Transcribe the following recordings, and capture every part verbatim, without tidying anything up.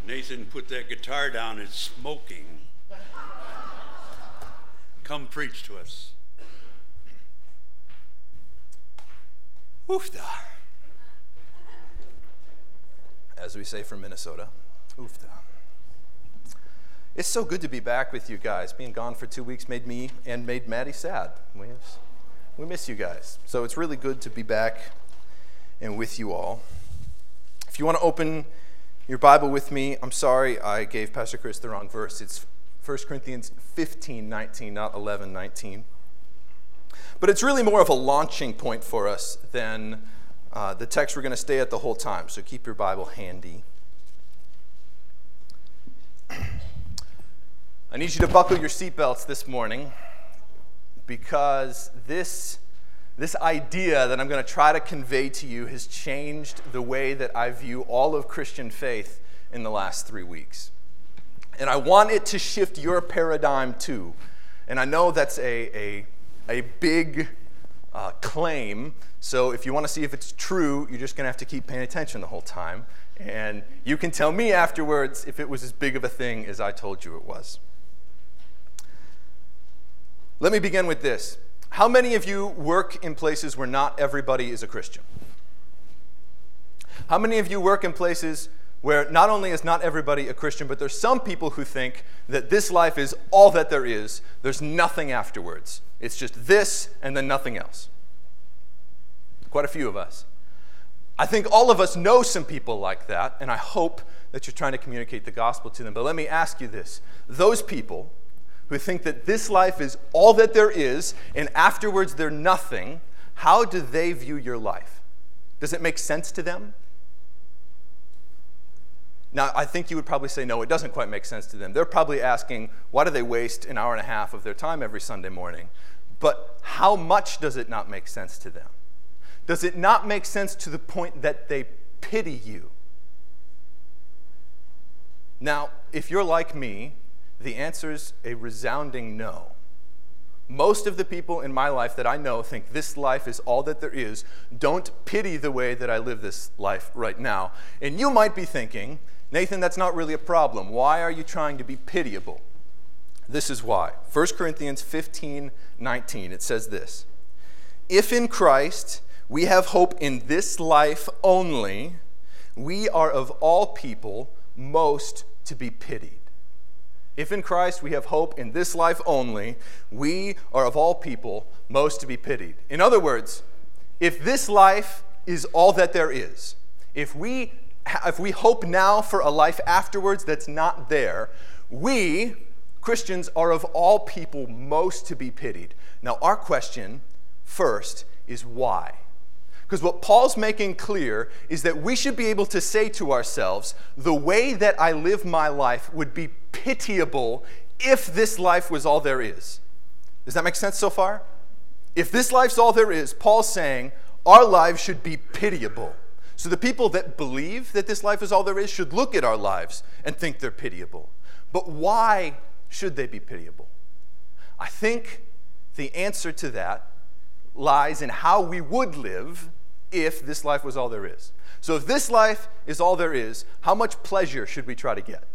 Nathan, put that guitar down. It's smoking. Come preach to us. Oofda. As we say from Minnesota, oofda. It's so good to be back with you guys. Being gone for two weeks made me and made Maddie sad. We, we miss you guys. So it's really good to be back and with you all. If you want to open your Bible with me, I'm sorry I gave Pastor Chris the wrong verse. It's First Corinthians fifteen nineteen, not eleven nineteen. But it's really more of a launching point for us than uh, the text we're going to stay at the whole time. So keep your Bible handy. I need you to buckle your seatbelts this morning because this, this idea that I'm going to try to convey to you has changed the way that I view all of Christian faith in the last three weeks. And I want it to shift your paradigm too. And I know that's a, a, a big uh, claim, so if you want to see if it's true, you're just going to have to keep paying attention the whole time. And you can tell me afterwards if it was as big of a thing as I told you it was. Let me begin with this. How many of you work in places where not everybody is a Christian? How many of you work in places where not only is not everybody a Christian, but there's some people who think that this life is all that there is, there's nothing afterwards. It's just this and then nothing else. Quite a few of us. I think all of us know some people like that, and I hope that you're trying to communicate the gospel to them. But let me ask you this. Those people who think that this life is all that there is, and afterwards they're nothing, how do they view your life? Does it make sense to them? Now, I think you would probably say, no, it doesn't quite make sense to them. They're probably asking, why do they waste an hour and a half of their time every Sunday morning? But how much does it not make sense to them? Does it not make sense to the point that they pity you? Now, if you're like me, the answer is a resounding no. Most of the people in my life that I know think this life is all that there is, don't pity the way that I live this life right now. And you might be thinking, Nathan, that's not really a problem. Why are you trying to be pitiable? This is why. First Corinthians fifteen nineteen, it says this. If in Christ we have hope in this life only, we are of all people most to be pitied. If in Christ we have hope in this life only, we are of all people most to be pitied. In other words, if this life is all that there is, if we if we hope now for a life afterwards that's not there, we, Christians, are of all people most to be pitied. Now, our question first is why? Because what Paul's making clear is that we should be able to say to ourselves, the way that I live my life would be pitiable if this life was all there is. Does that make sense so far? If this life's all there is, Paul's saying our lives should be pitiable. So the people that believe that this life is all there is should look at our lives and think they're pitiable. But why should they be pitiable? I think the answer to that lies in how we would live if this life was all there is. So if this life is all there is, how much pleasure should we try to get?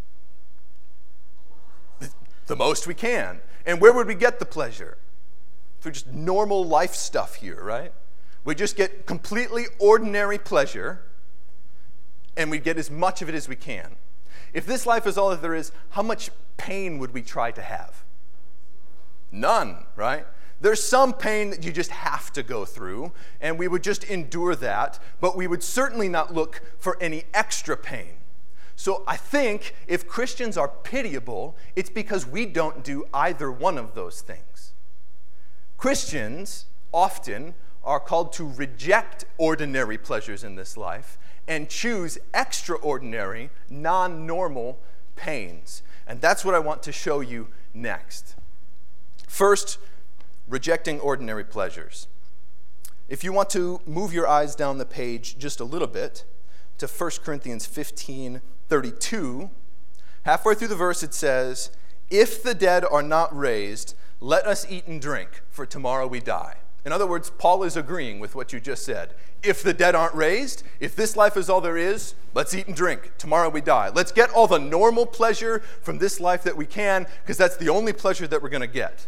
The most we can. And where would we get the pleasure? Through just normal life stuff here, right? We just get completely ordinary pleasure, and we get as much of it as we can. If this life is all that there is, how much pain would we try to have? None, right? There's some pain that you just have to go through, and we would just endure that, but we would certainly not look for any extra pain. So I think if Christians are pitiable, it's because we don't do either one of those things. Christians often are called to reject ordinary pleasures in this life and choose extraordinary, non-normal pains. And that's what I want to show you next. First, rejecting ordinary pleasures. If you want to move your eyes down the page just a little bit to First Corinthians fifteen thirty-two, halfway through the verse it says, "If the dead are not raised, let us eat and drink, for tomorrow we die." In other words, Paul is agreeing with what you just said. If the dead aren't raised, if this life is all there is, let's eat and drink. Tomorrow we die. Let's get all the normal pleasure from this life that we can, because that's the only pleasure that we're going to get.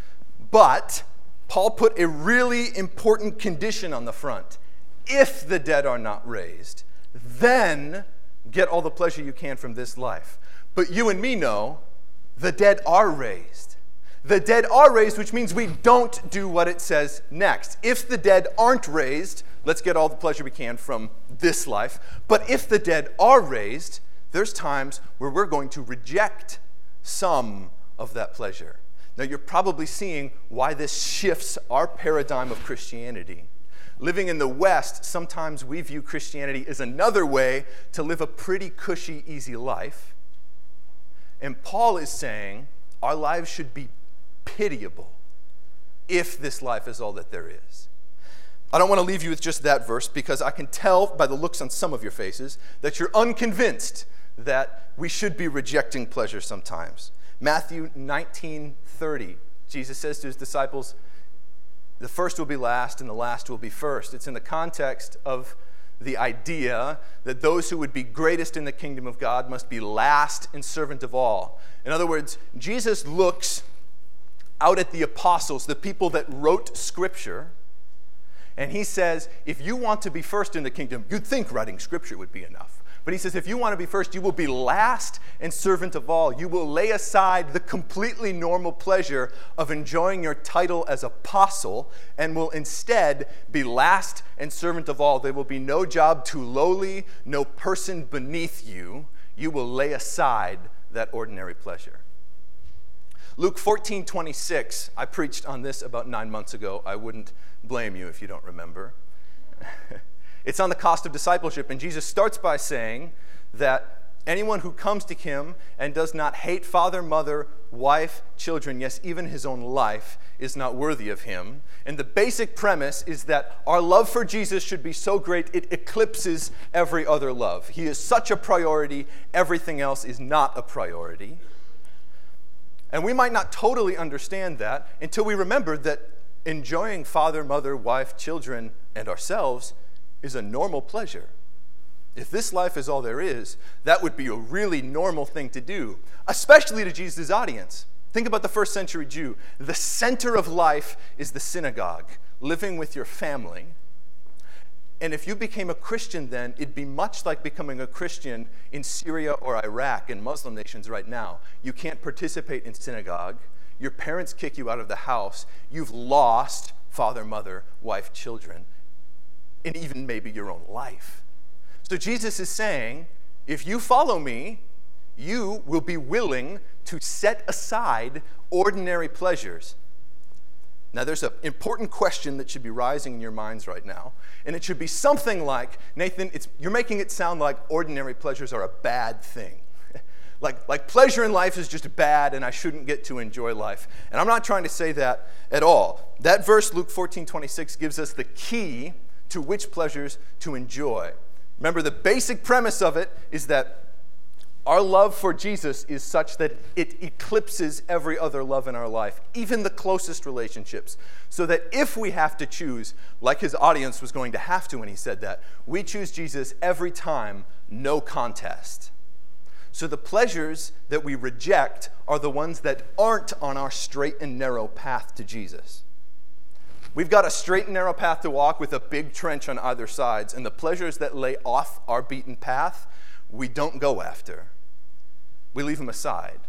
But Paul put a really important condition on the front. If the dead are not raised, then get all the pleasure you can from this life. But you and me know the dead are raised. The dead are raised, which means we don't do what it says next. If the dead aren't raised, let's get all the pleasure we can from this life. But if the dead are raised, there's times where we're going to reject some of that pleasure. Now, you're probably seeing why this shifts our paradigm of Christianity. Living in the West, sometimes we view Christianity as another way to live a pretty cushy, easy life. And Paul is saying our lives should be pitiable if this life is all that there is. I don't want to leave you with just that verse, because I can tell by the looks on some of your faces that you're unconvinced that we should be rejecting pleasure sometimes. Matthew nineteen thirty, Jesus says to his disciples, the first will be last and the last will be first. It's in the context of the idea that those who would be greatest in the kingdom of God must be last and servant of all. In other words, Jesus looks out at the apostles, the people that wrote Scripture, and he says, if you want to be first in the kingdom, you'd think writing Scripture would be enough. But he says, if you want to be first, you will be last and servant of all. You will lay aside the completely normal pleasure of enjoying your title as apostle and will instead be last and servant of all. There will be no job too lowly, no person beneath you. You will lay aside that ordinary pleasure. Luke fourteen twenty-six, I preached on this about nine months ago. I wouldn't blame you if you don't remember. It's on the cost of discipleship, and Jesus starts by saying that anyone who comes to him and does not hate father, mother, wife, children, yes, even his own life, is not worthy of him. And the basic premise is that our love for Jesus should be so great it eclipses every other love. He is such a priority, everything else is not a priority. And we might not totally understand that until we remember that enjoying father, mother, wife, children, and ourselves is a normal pleasure. If this life is all there is, that would be a really normal thing to do, especially to Jesus' audience. Think about the first century Jew. The center of life is the synagogue, living with your family. And if you became a Christian then, it'd be much like becoming a Christian in Syria or Iraq and Muslim nations right now. You can't participate in synagogue. Your parents kick you out of the house. You've lost father, mother, wife, children, and even maybe your own life. So Jesus is saying, if you follow me, you will be willing to set aside ordinary pleasures. Now, there's an important question that should be rising in your minds right now, and it should be something like, Nathan, it's, you're making it sound like ordinary pleasures are a bad thing. like, like pleasure in life is just bad, and I shouldn't get to enjoy life. And I'm not trying to say that at all. That verse, Luke fourteen twenty-six, gives us the key to which pleasures to enjoy. Remember, the basic premise of it is that our love for Jesus is such that it eclipses every other love in our life, even the closest relationships. So that if we have to choose, like his audience was going to have to when he said that, we choose Jesus every time, no contest. So the pleasures that we reject are the ones that aren't on our straight and narrow path to Jesus. We've got a straight and narrow path to walk with a big trench on either sides, and the pleasures that lay off our beaten path, we don't go after. We leave them aside.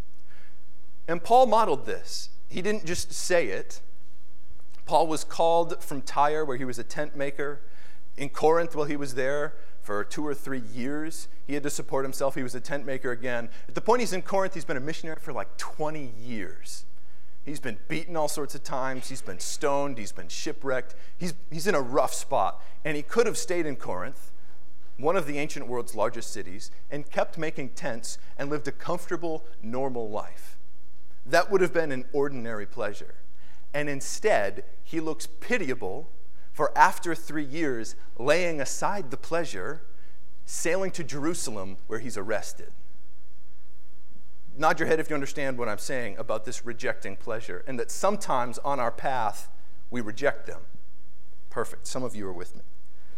And Paul modeled this. He didn't just say it. Paul was called from Tyre, where he was a tent maker. In Corinth, while he was there for two or three years, he had to support himself. He was a tent maker again. At the point he's in Corinth, he's been a missionary for like twenty years. He's been beaten all sorts of times. He's been stoned. He's been shipwrecked. He's, he's in a rough spot. And he could have stayed in Corinth, one of the ancient world's largest cities, and kept making tents and lived a comfortable, normal life. That would have been an ordinary pleasure. And instead, he looks pitiable for after three years, laying aside the pleasure, sailing to Jerusalem where he's arrested. Nod your head if you understand what I'm saying about this rejecting pleasure, and that sometimes on our path, we reject them. Perfect. Some of you are with me.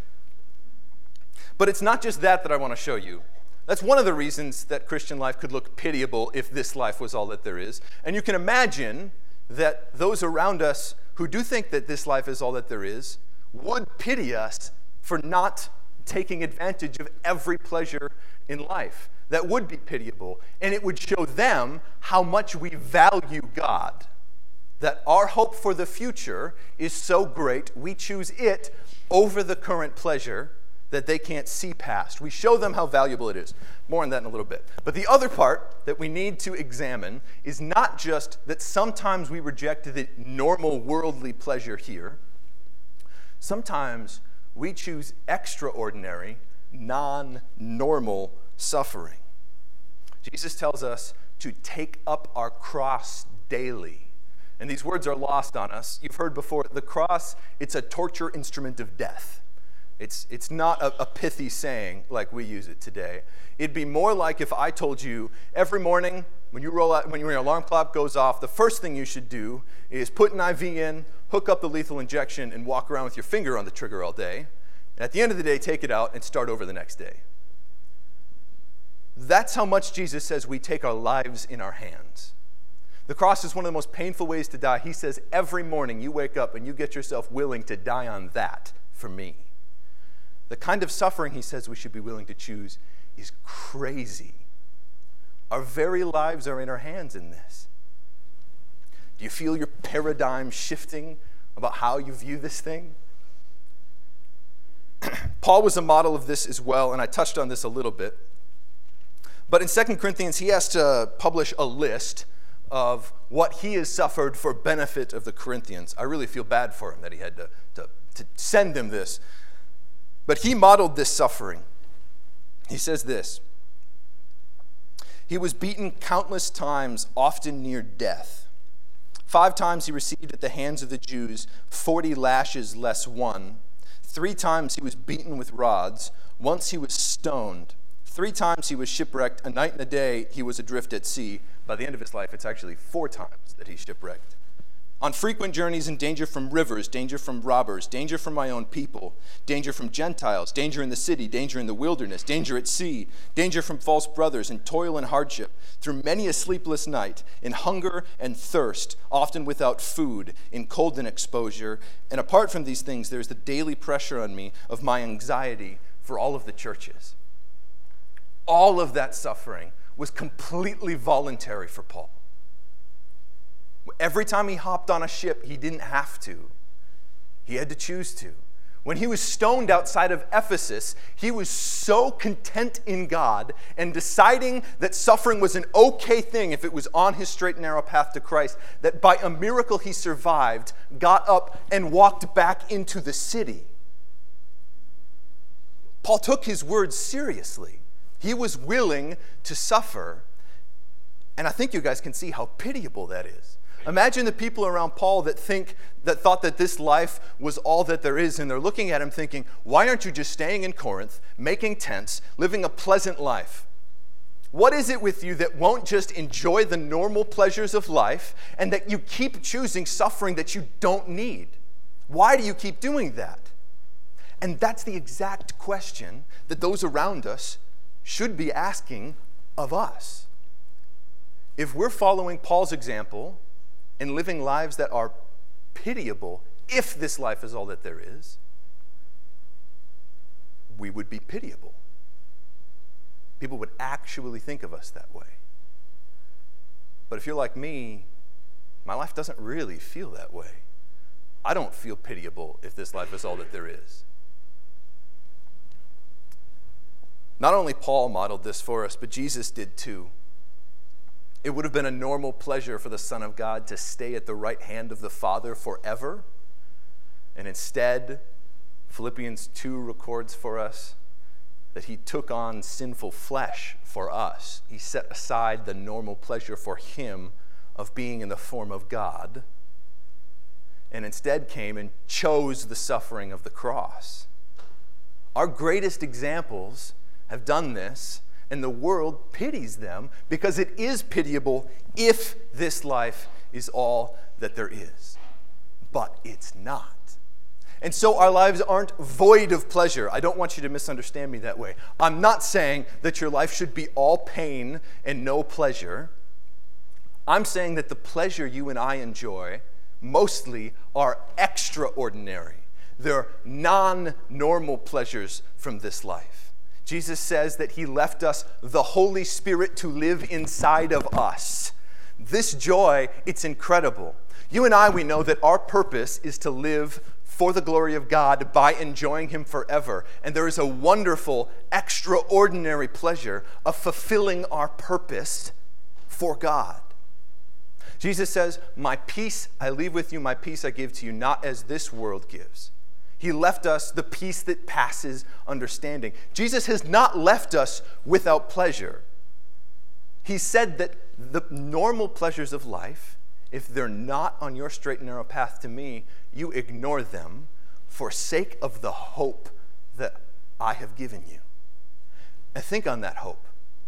But it's not just that that I want to show you. That's one of the reasons that Christian life could look pitiable if this life was all that there is. And you can imagine that those around us who do think that this life is all that there is would pity us for not taking advantage of every pleasure in life. That would be pitiable. And it would show them how much we value God. That our hope for the future is so great, we choose it over the current pleasure that they can't see past. We show them how valuable it is. More on that in a little bit. But the other part that we need to examine is not just that sometimes we reject the normal worldly pleasure here. Sometimes we choose extraordinary, non-normal suffering. Jesus tells us to take up our cross daily. And these words are lost on us. You've heard before, the cross, it's a torture instrument of death. It's, it's not a, a pithy saying like we use it today. It'd be more like if I told you every morning when you roll out, when your alarm clock goes off, the first thing you should do is put an I V in, hook up the lethal injection, and walk around with your finger on the trigger all day. And at the end of the day, take it out and start over the next day. That's how much Jesus says we take our lives in our hands. The cross is one of the most painful ways to die. He says every morning you wake up and you get yourself willing to die on that for me. The kind of suffering he says we should be willing to choose is crazy. Our very lives are in our hands in this. Do you feel your paradigm shifting about how you view this thing? Paul was a model of this as well, and I touched on this a little bit. But in Second Corinthians, he has to publish a list of what he has suffered for benefit of the Corinthians. I really feel bad for him that he had to, to, to send them this. But he modeled this suffering. He says this: he was beaten countless times, often near death. Five times he received at the hands of the Jews forty lashes less one. Three times he was beaten with rods. Once he was stoned. Three times he was shipwrecked. A night and a day he was adrift at sea. By the end of his life, it's actually four times that he's shipwrecked. On frequent journeys in danger from rivers, danger from robbers, danger from my own people, danger from Gentiles, danger in the city, danger in the wilderness, danger at sea, danger from false brothers, in toil and hardship, through many a sleepless night, in hunger and thirst, often without food, in cold and exposure. And apart from these things, there's the daily pressure on me of my anxiety for all of the churches. All of that suffering was completely voluntary for Paul. Every time he hopped on a ship, he didn't have to. He had to choose to. When he was stoned outside of Ephesus, he was so content in God and deciding that suffering was an okay thing if it was on his straight and narrow path to Christ, that by a miracle he survived, got up, and walked back into the city. Paul took his words seriously. He was willing to suffer. And I think you guys can see how pitiable that is. Imagine the people around Paul that think that thought that this life was all that there is, and they're looking at him thinking, why aren't you just staying in Corinth, making tents, living a pleasant life? What is it with you that won't just enjoy the normal pleasures of life and that you keep choosing suffering that you don't need? Why do you keep doing that? And that's the exact question that those around us should be asking of us. If we're following Paul's example and living lives that are pitiable, if this life is all that there is, we would be pitiable. People would actually think of us that way. But if you're like me, my life doesn't really feel that way. I don't feel pitiable if this life is all that there is. Not only Paul modeled this for us, but Jesus did too. It would have been a normal pleasure for the Son of God to stay at the right hand of the Father forever. And instead, Philippians two records for us that he took on sinful flesh for us. He set aside the normal pleasure for him of being in the form of God, and instead came and chose the suffering of the cross. Our greatest examples have done this, and the world pities them because it is pitiable if this life is all that there is. but it's not. And so our lives aren't void of pleasure. I don't want you to misunderstand me that way. I'm not saying that your life should be all pain and no pleasure. I'm saying that the pleasure you and I enjoy mostly are extraordinary. They're non-normal pleasures from this life. Jesus says that he left us the Holy Spirit to live inside of us. This joy, it's incredible. You and I, we know that our purpose is to live for the glory of God by enjoying him forever. And there is a wonderful, extraordinary pleasure of fulfilling our purpose for God. Jesus says, my peace I leave with you, my peace I give to you, not as this world gives. He left us the peace that passes understanding. Jesus has not left us without pleasure. He said that the normal pleasures of life, if they're not on your straight and narrow path to me, you ignore them for sake of the hope that I have given you. And think on that hope.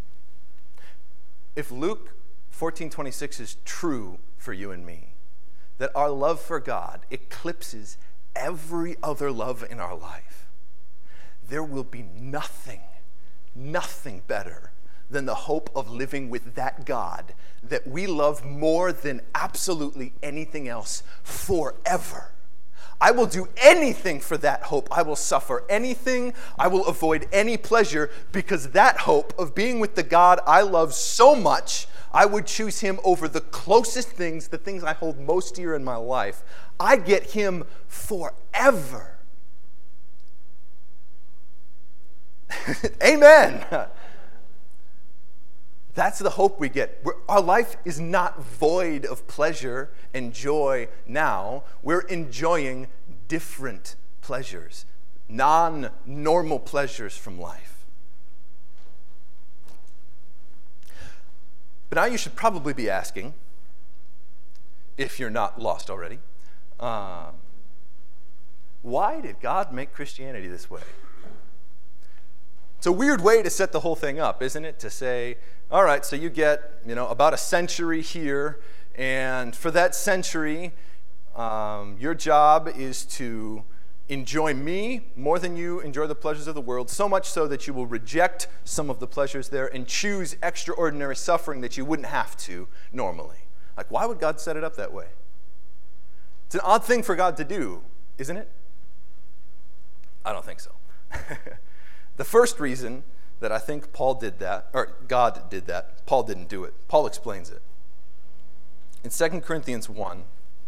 If Luke fourteen twenty-six is true for you and me, that our love for God eclipses every other love in our life, there will be nothing, nothing better than the hope of living with that God that we love more than absolutely anything else forever. I will do anything for that hope. I will suffer anything. I will avoid any pleasure because that hope of being with the God I love so much, I would choose him over the closest things, the things I hold most dear in my life. I get him forever. Amen. That's the hope we get. We're, our life is not void of pleasure and joy now. We're enjoying different pleasures, non-normal pleasures from life. But now you should probably be asking, if you're not lost already, uh, why did God make Christianity this way? It's a weird way to set the whole thing up, isn't it? To say, all right, so you get, you know, about a century here, and for that century, um, your job is to enjoy me more than you enjoy the pleasures of the world, so much so that you will reject some of the pleasures there and choose extraordinary suffering that you wouldn't have to normally. Like, why would God set it up that way? It's an odd thing for God to do, isn't it? I don't think so. The first reason that I think Paul did that, or God did that, Paul didn't do it. Paul explains it. In Second Corinthians one,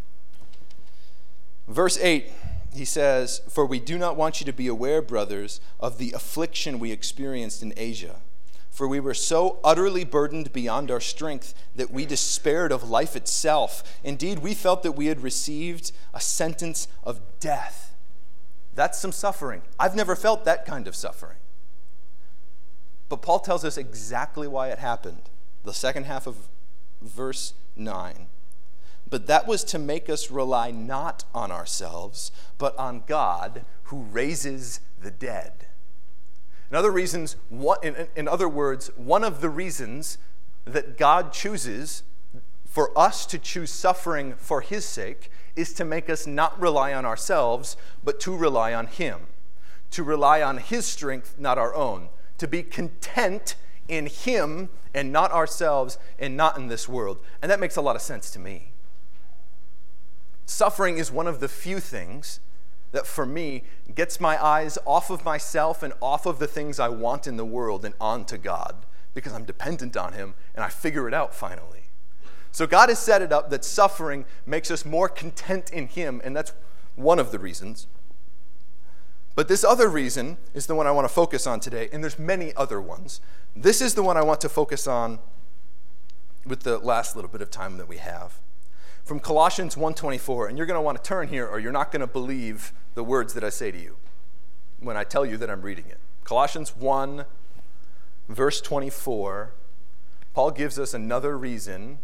verse eight, he says, "For we do not want you to be aware, brothers, of the affliction we experienced in Asia. For we were so utterly burdened beyond our strength that we despaired of life itself. Indeed, we felt that we had received a sentence of death." That's some suffering. I've never felt that kind of suffering. But Paul tells us exactly why it happened. The second half of verse nine. "But that was to make us rely not on ourselves, but on God who raises the dead." In other reasons, in, in other words, one of the reasons that God chooses for us to choose suffering for his sake is to make us not rely on ourselves, but to rely on him. To rely on his strength, not our own. To be content in him and not ourselves and not in this world. And that makes a lot of sense to me. Suffering is one of the few things that for me gets my eyes off of myself and off of the things I want in the world and onto God, because I'm dependent on him and I figure it out finally. So God has set it up that suffering makes us more content in him, and that's one of the reasons. But this other reason is the one I want to focus on today, and there's many other ones. This is the one I want to focus on with the last little bit of time that we have. From Colossians one twenty-four, and you're going to want to turn here or you're not going to believe the words that I say to you when I tell you that I'm reading it. Colossians one, verse twenty-four, Paul gives us another reason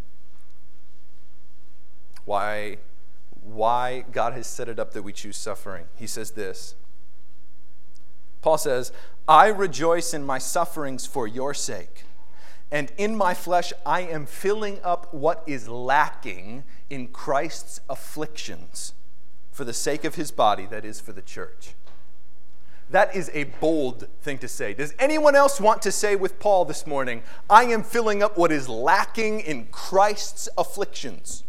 why, why God has set it up that we choose suffering. He says this. Paul says, "I rejoice in my sufferings for your sake, and in my flesh I am filling up what is lacking in Christ's afflictions for the sake of his body, that is, for the church. That is a bold thing to say. Does anyone else want to say with Paul this morning, I am filling up what is lacking in Christ's afflictions?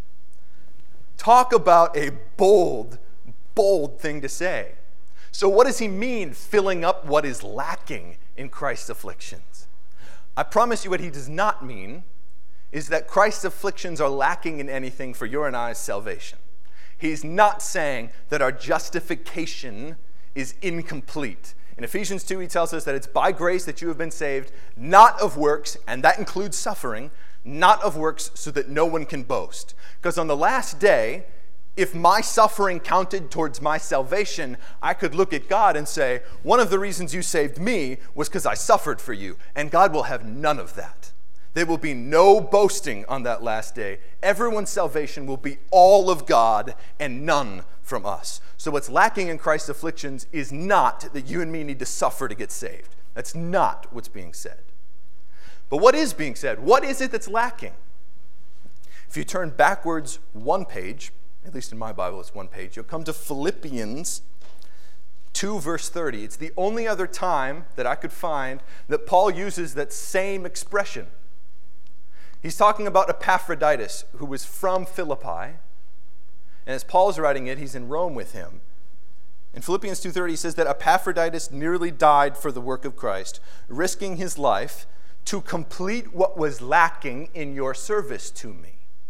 Talk about a bold, bold thing to say. So what does he mean, filling up what is lacking in Christ's afflictions? I promise you what he does not mean is that Christ's afflictions are lacking in anything for your and I's salvation. He's not saying that our justification is incomplete. In Ephesians two, he tells us that it's by grace that you have been saved, not of works, and that includes suffering, not of works, so that no one can boast. Because on the last day, if my suffering counted towards my salvation, I could look at God and say, one of the reasons you saved me was because I suffered for you. And God will have none of that. There will be no boasting on that last day. Everyone's salvation will be all of God and none from us. So what's lacking in Christ's afflictions is not that you and me need to suffer to get saved. That's not what's being said. But what is being said? What is it that's lacking? If you turn backwards one page, at least in my Bible it's one page, you'll come to Philippians two, verse thirty. It's the only other time that I could find that Paul uses that same expression. He's talking about Epaphroditus, who was from Philippi. And as Paul's writing it, he's in Rome with him. In Philippians two thirty, he says that Epaphroditus nearly died for the work of Christ, risking his life to complete what was lacking in your service to me.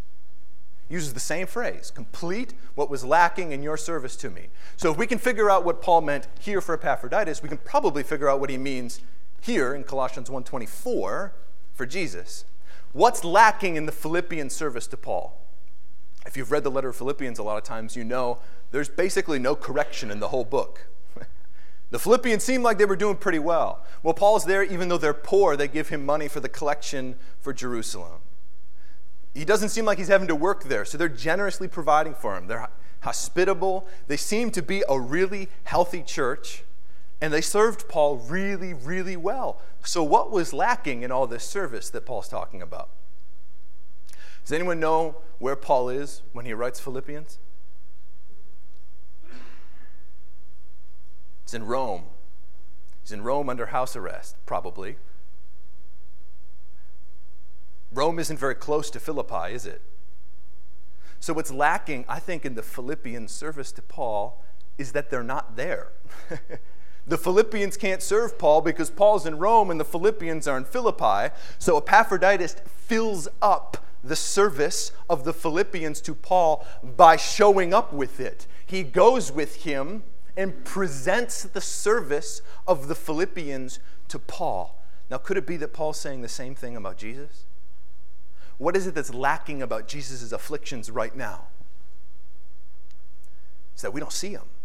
He uses the same phrase, complete what was lacking in your service to me. So if we can figure out what Paul meant here for Epaphroditus, we can probably figure out what he means here in Colossians one twenty-four for Jesus. What's lacking in the Philippian service to Paul? If you've read the letter of Philippians a lot of times, you know there's basically no correction in the whole book. The Philippians seem like they were doing pretty well. Well, Paul's there, even though they're poor, they give him money for the collection for Jerusalem. He doesn't seem like he's having to work there, so they're generously providing for him. They're hospitable. They seem to be a really healthy church, and they served Paul really, really well. So what was lacking in all this service that Paul's talking about? Does anyone know where Paul is when he writes Philippians? It's in Rome. He's in Rome under house arrest, probably. Rome isn't very close to Philippi, is it? So what's lacking, I think, in the Philippian service to Paul is that they're not there. The Philippians can't serve Paul because Paul's in Rome and the Philippians are in Philippi. So Epaphroditus fills up the service of the Philippians to Paul by showing up with it. He goes with him and presents the service of the Philippians to Paul. Now, could it be that Paul's saying the same thing about Jesus? What is it that's lacking about Jesus' afflictions right now? It's that we don't see him.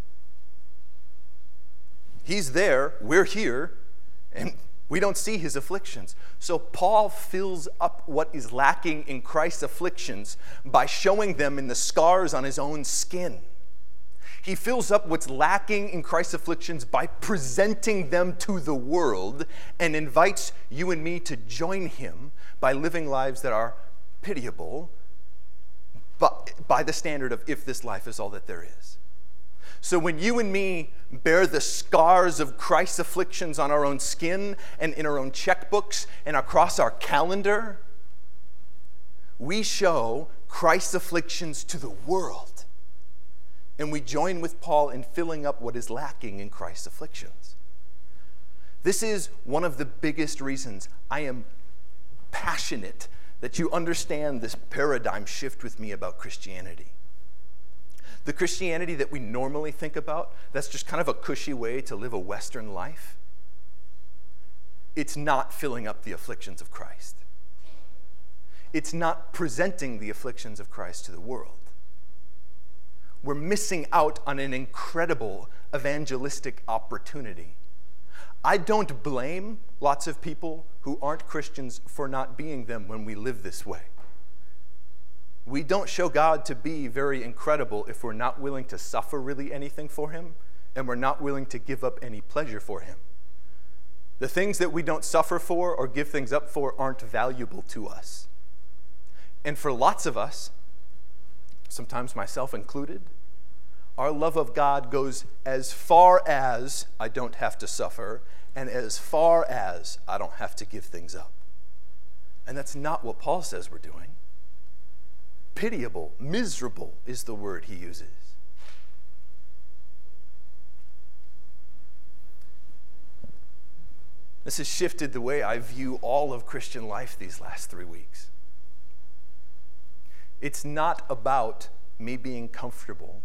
He's there, we're here, and we don't see his afflictions. So Paul fills up what is lacking in Christ's afflictions by showing them in the scars on his own skin. He fills up what's lacking in Christ's afflictions by presenting them to the world and invites you and me to join him by living lives that are pitiable but by the standard of if this life is all that there is. So when you and me bear the scars of Christ's afflictions on our own skin and in our own checkbooks and across our calendar, we show Christ's afflictions to the world. And we join with Paul in filling up what is lacking in Christ's afflictions. This is one of the biggest reasons I am passionate that you understand this paradigm shift with me about Christianity. The Christianity that we normally think about, that's just kind of a cushy way to live a Western life. It's not filling up the afflictions of Christ. It's not presenting the afflictions of Christ to the world. We're missing out on an incredible evangelistic opportunity. I don't blame lots of people who aren't Christians for not being them when we live this way. We don't show God to be very incredible if we're not willing to suffer really anything for him and we're not willing to give up any pleasure for him. The things that we don't suffer for or give things up for aren't valuable to us. And for lots of us, sometimes myself included, Our love of God goes as far as I don't have to suffer, and as far as I don't have to give things up. And that's not what Paul says we're doing. Pitiable, miserable is the word he uses. This has shifted the way I view all of Christian life these last three weeks. It's not about me being comfortable.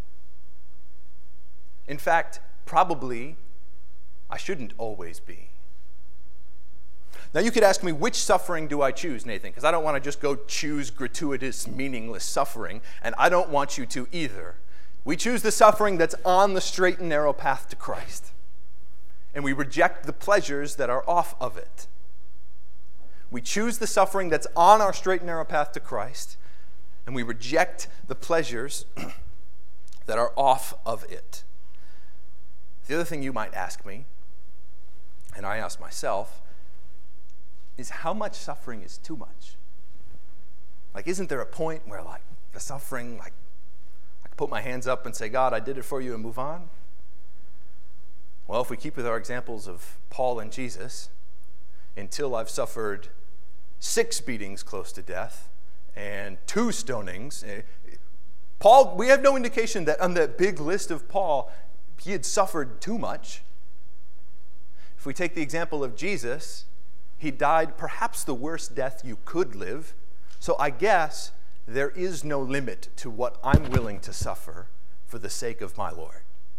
In fact, probably I shouldn't always be. Now you could ask me, which suffering do I choose, Nathan? Because I don't want to just go choose gratuitous, meaningless suffering, and I don't want you to either. We choose the suffering that's on the straight and narrow path to Christ, and we reject the pleasures that are off of it. We choose the suffering that's on our straight and narrow path to Christ, and we reject the pleasures that are off of it. The other thing you might ask me, and I ask myself, is how much suffering is too much? Like, isn't there a point where, like, the suffering, like, I can put my hands up and say, God, I did it for you, and move on? Well, if we keep with our examples of Paul and Jesus, until I've suffered six beatings close to death and two stonings, Paul, we have no indication that on that big list of Paul, he had suffered too much. If we take the example of Jesus, he died perhaps the worst death you could live. So I guess there is no limit to what I'm willing to suffer for the sake of my Lord,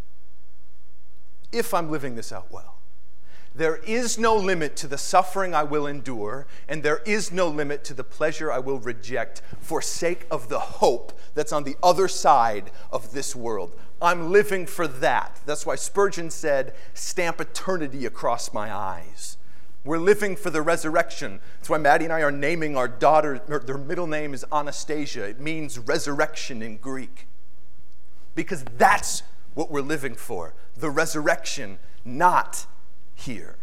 if I'm living this out well. There is no limit to the suffering I will endure, and there is no limit to the pleasure I will reject for sake of the hope that's on the other side of this world. I'm living for that. That's why Spurgeon said, stamp eternity across my eyes. We're living for the resurrection. That's why Maddie and I are naming our daughter, their middle name is Anastasia. It means resurrection in Greek. Because that's what we're living for. The resurrection, not here.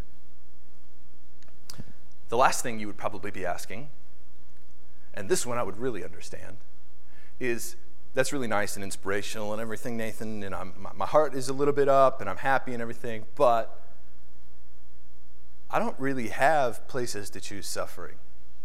The last thing you would probably be asking, and this one I would really understand, is, that's really nice and inspirational and everything, Nathan, and I'm, my heart is a little bit up and I'm happy and everything, but I don't really have places to choose suffering.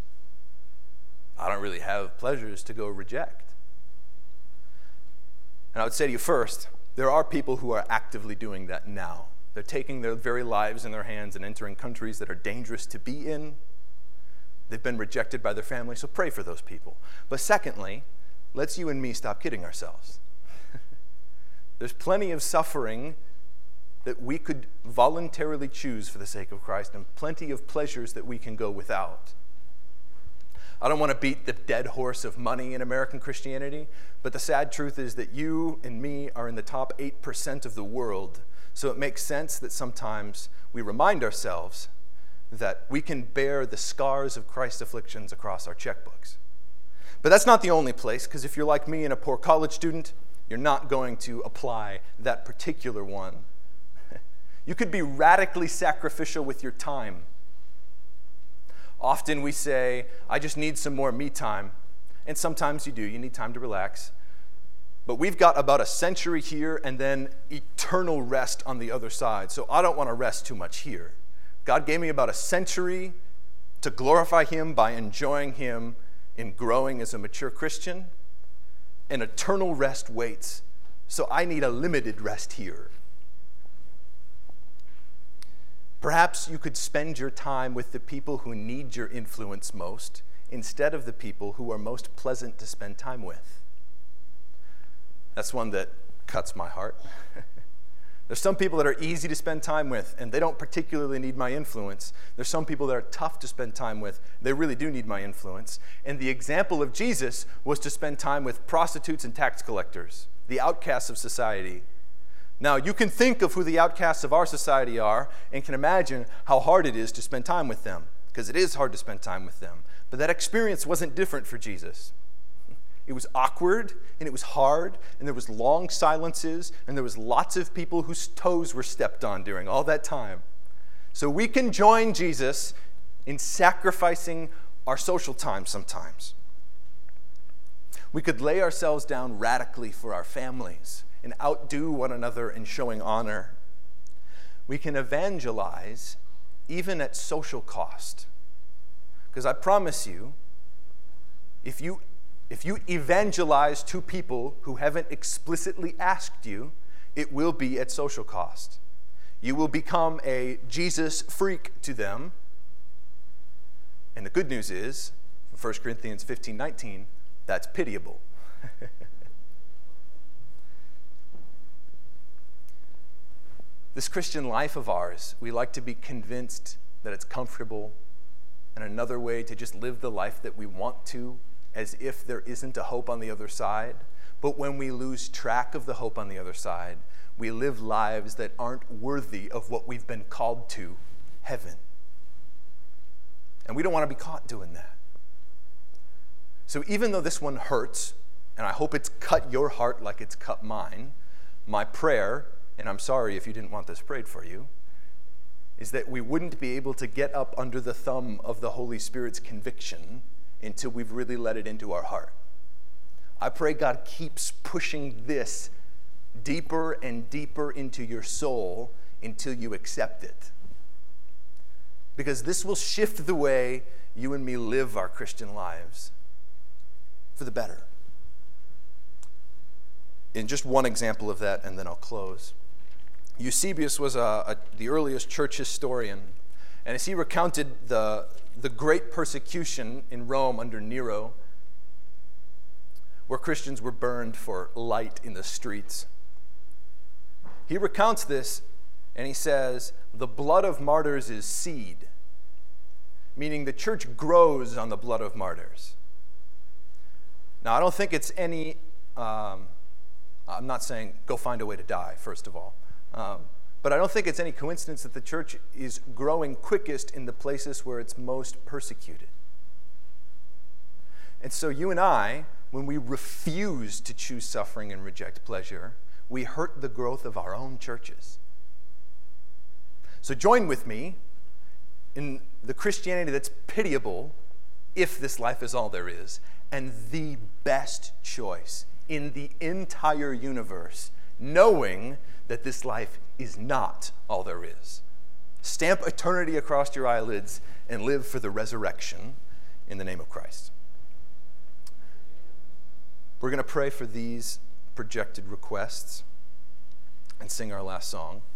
I don't really have pleasures to go reject. And I would say to you first, there are people who are actively doing that now. They're taking their very lives in their hands and entering countries that are dangerous to be in. They've been rejected by their family, so pray for those people. But secondly, let's you and me stop kidding ourselves. There's plenty of suffering that we could voluntarily choose for the sake of Christ, and plenty of pleasures that we can go without. I don't want to beat the dead horse of money in American Christianity, but the sad truth is that you and me are in the top eight percent of the world, so it makes sense that sometimes we remind ourselves that we can bear the scars of Christ's afflictions across our checkbooks. But that's not the only place, because if you're like me and a poor college student, you're not going to apply that particular one. You could be radically sacrificial with your time. Often we say, I just need some more me time. And sometimes you do. You need time to relax. But we've got about a century here and then eternal rest on the other side. So I don't want to rest too much here. God gave me about a century to glorify Him by enjoying Him in growing as a mature Christian. And eternal rest waits. So I need a limited rest here. Perhaps you could spend your time with the people who need your influence most instead of the people who are most pleasant to spend time with. That's one that cuts my heart. There's some people that are easy to spend time with, and they don't particularly need my influence. There's some people that are tough to spend time with. They really do need my influence. And the example of Jesus was to spend time with prostitutes and tax collectors, the outcasts of society. Now, you can think of who the outcasts of our society are and can imagine how hard it is to spend time with them, because it is hard to spend time with them. But that experience wasn't different for Jesus. It was awkward, and it was hard, and there was long silences, and there was lots of people whose toes were stepped on during all that time. So we can join Jesus in sacrificing our social time sometimes. We could lay ourselves down radically for our families and outdo one another in showing honor. We can evangelize even at social cost. Because I promise you, if you if you evangelize to people who haven't explicitly asked you, it will be at social cost. You will become a Jesus freak to them. And the good news is, First Corinthians fifteen nineteen, that's pitiable. This Christian life of ours, we like to be convinced that it's comfortable, and another way to just live the life that we want to, as if there isn't a hope on the other side. But when we lose track of the hope on the other side, we live lives that aren't worthy of what we've been called to, heaven. And we don't want to be caught doing that. So even though this one hurts, and I hope it's cut your heart like it's cut mine, my prayer, and I'm sorry if you didn't want this prayed for you, is that we wouldn't be able to get up under the thumb of the Holy Spirit's conviction until we've really let it into our heart. I pray God keeps pushing this deeper and deeper into your soul until you accept it. Because this will shift the way you and me live our Christian lives for the better. In just one example of that, and then I'll close. Eusebius was a, a, the earliest church historian, and as he recounted the, the great persecution in Rome under Nero, where Christians were burned for light in the streets, he recounts this, and he says, the blood of martyrs is seed, meaning the church grows on the blood of martyrs. Now, I don't think it's any, um, I'm not saying go find a way to die, first of all. Um, but I don't think it's any coincidence that the church is growing quickest in the places where it's most persecuted. And so you and I, when we refuse to choose suffering and reject pleasure, we hurt the growth of our own churches. So join with me in the Christianity that's pitiable, if this life is all there is, and the best choice in the entire universe, knowing that this life is not all there is. Stamp eternity across your eyelids and live for the resurrection in the name of Christ. We're going to pray for these projected requests and sing our last song.